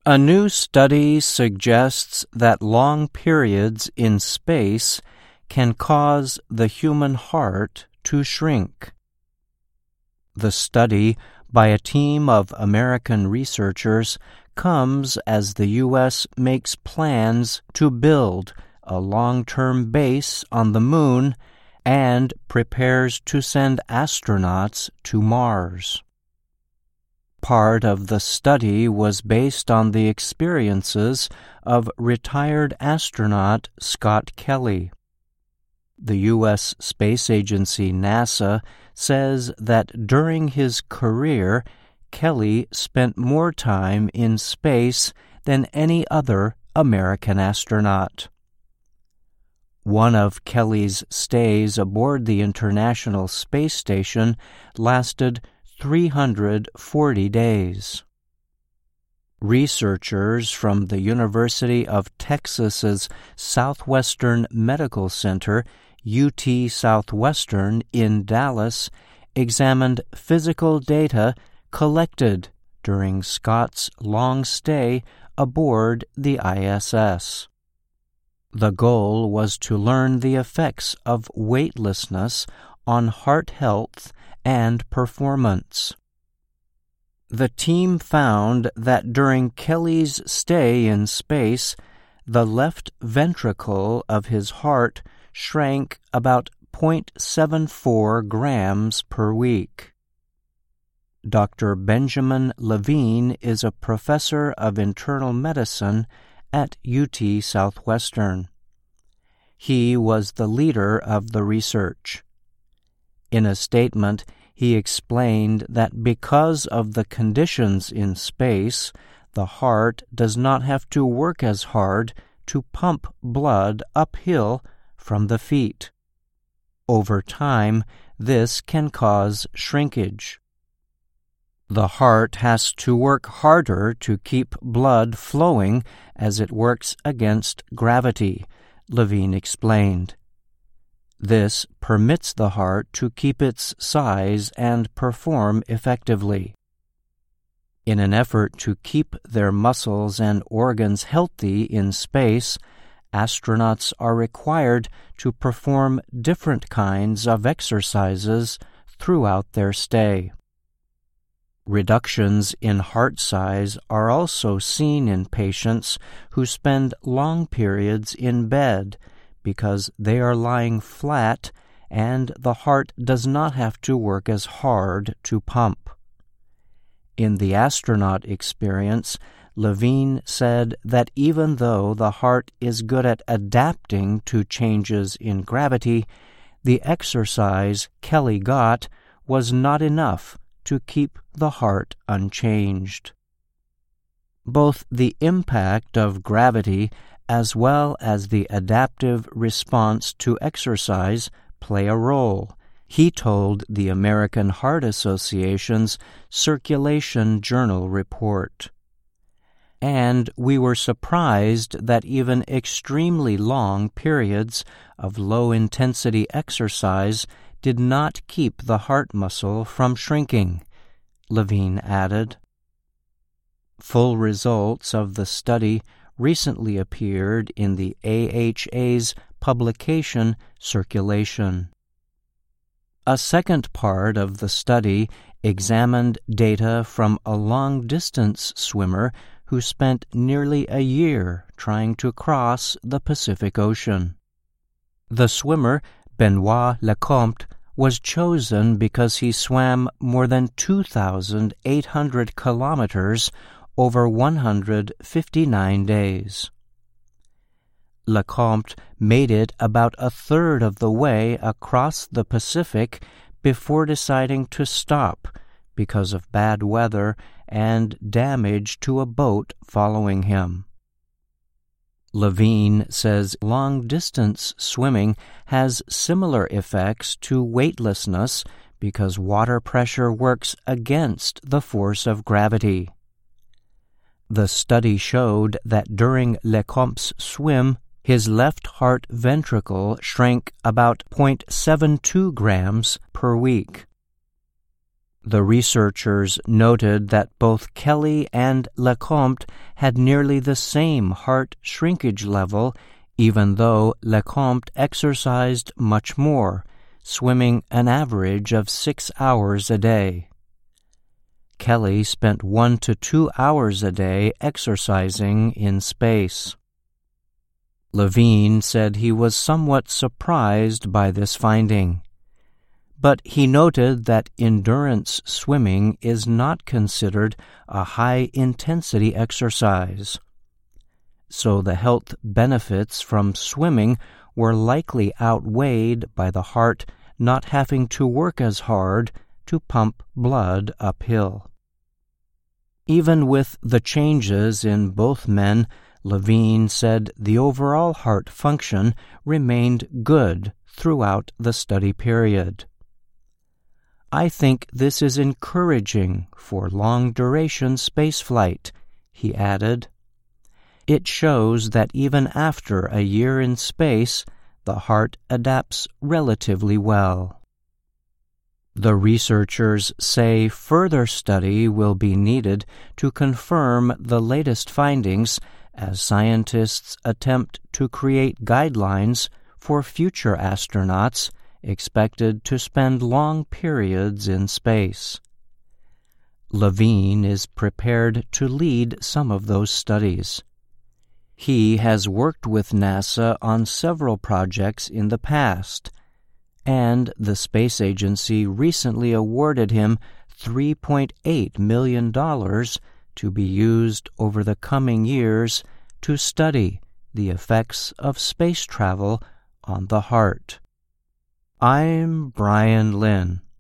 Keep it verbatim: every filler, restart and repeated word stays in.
A new study suggests that long periods in space can cause the human heart to shrink. The study, by a team of American researchers, comes as the U S makes plans to build a long-term base on the Moon and prepares to send astronauts to Mars. Part of the study was based on the experiences of retired astronaut Scott Kelly. The U S Space Agency NASA says that during his career, Kelly spent more time in space than any other American astronaut. One of Kelly's stays aboard the International Space Station lasted three hundred forty days. Researchers from the University of Texas's Southwestern Medical Center, U T Southwestern in Dallas, examined physical data collected during Scott's long stay aboard the I S S. The goal was to learn the effects of weightlessness on heart health and performance. The team found that during Kelly's stay in space, the left ventricle of his heart shrank about zero point seven four grams per week. Doctor Benjamin Levine is a professor of internal medicine at U T Southwestern. He was the leader of the research. In a statement, he explained that because of the conditions in space, the heart does not have to work as hard to pump blood uphill from the feet. Over time, this can cause shrinkage. The heart has to work harder to keep blood flowing as it works against gravity, Levine explained. This permits the heart to keep its size and perform effectively. In an effort to keep their muscles and organs healthy in space, astronauts are required to perform different kinds of exercises throughout their stay. Reductions in heart size are also seen in patients who spend long periods in bed because they are lying flat and the heart does not have to work as hard to pump. In the astronaut experience, Levine said that even though the heart is good at adapting to changes in gravity, the exercise Kelly got was not enough to keep the heart unchanged. Both the impact of gravity as well as the adaptive response to exercise play a role, he told the American Heart Association's Circulation Journal report. And we were surprised that even extremely long periods of low-intensity exercise did not keep the heart muscle from shrinking, Levine added. Full results of the study recently appeared in the A H A's publication Circulation. A second part of the study examined data from a long-distance swimmer who spent nearly a year trying to cross the Pacific Ocean. The swimmer, Benoit Lecomte, was chosen because he swam more than two thousand eight hundred kilometers over one hundred fifty-nine days. Lecomte made it about a third of the way across the Pacific before deciding to stop because of bad weather and damage to a boat following him. Levine says long-distance swimming has similar effects to weightlessness because water pressure works against the force of gravity. The study showed that during Lecomte's swim, his left heart ventricle shrank about zero point seven two grams per week. The researchers noted that both Kelly and Lecomte had nearly the same heart shrinkage level, even though Lecomte exercised much more, swimming an average of six hours a day. Kelly spent one to two hours a day exercising in space. Levine said he was somewhat surprised by this finding, but he noted that endurance swimming is not considered a high-intensity exercise. So the health benefits from swimming were likely outweighed by the heart not having to work as hard to pump blood uphill. Even with the changes in both men, Levine said the overall heart function remained good throughout the study period. I think this is encouraging for long-duration spaceflight, he added. It shows that even after a year in space, the heart adapts relatively well. The researchers say further study will be needed to confirm the latest findings as scientists attempt to create guidelines for future astronauts expected to spend long periods in space. Levine is prepared to lead some of those studies. He has worked with NASA on several projects in the past, and the space agency recently awarded him three point eight million dollars to be used over the coming years to study the effects of space travel on the heart. I'm Brian Lynn.